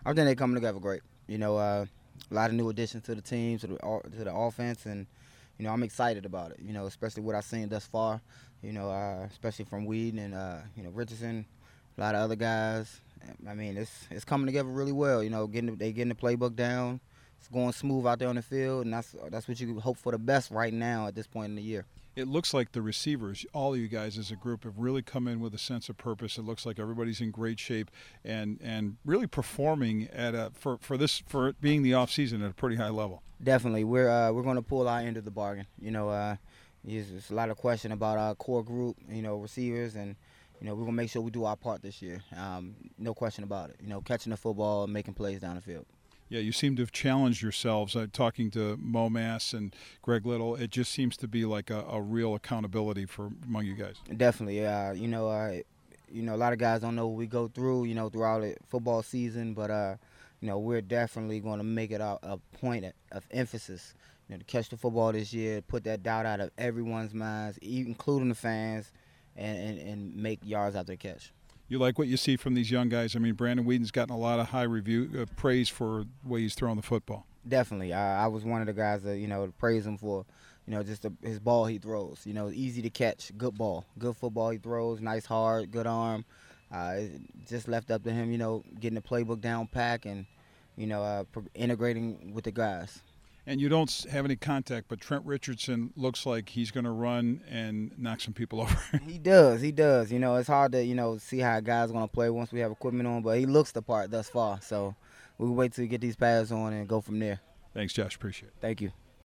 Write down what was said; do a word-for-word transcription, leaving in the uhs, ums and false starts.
I think they're coming together great. You know, uh, a lot of new additions to the team, to the to the offense, and you know I'm excited about it. You know, especially what I've seen thus far. You know, uh, especially from Weed and uh, you know Richardson, a lot of other guys. I mean, it's it's coming together really well. You know, getting they getting the playbook down. It's going smooth out there on the field, and that's that's what you hope for the best right now at this point in the year. It looks like the receivers, all of you guys as a group, have really come in with a sense of purpose. It looks like everybody's in great shape and and really performing at a for for this for it being the off season at a pretty high level. Definitely, we're uh, we're going to pull our end of the bargain. You know, uh, there's, there's a lot of question about our core group. You know, receivers, and you know we're going to make sure we do our part this year. Um, no question about it. You know, catching the football and making plays down the field. Yeah, you seem to have challenged yourselves. Uh, talking to Mo Mass and Greg Little, it just seems to be like a, a real accountability for among you guys. Definitely, uh, you know, uh, you know, a lot of guys don't know what we go through. You know, throughout the football season, but uh, you know, we're definitely going to make it a, a point of emphasis. You know, to catch the football this year, put that doubt out of everyone's minds, including the fans, and, and, and make yards after the catch. You like what you see from these young guys? I mean, Brandon Whedon's gotten a lot of high review uh, praise for the way he's throwing the football. Definitely, I, I was one of the guys that you know to praise him for, you know, just the, his ball he throws. You know, easy to catch, good ball, good football he throws, nice hard, good arm. Uh, it just left up to him, you know, getting the playbook down pack and, you know, uh, integrating with the guys. And you don't have any contact, but Trent Richardson looks like he's going to run and knock some people over. He does, he does. You know, it's hard to, you know, see how a guy's going to play once we have equipment on, but he looks the part thus far. So we'll wait till we get these pads on and go from there. Thanks, Josh. Appreciate it. Thank you.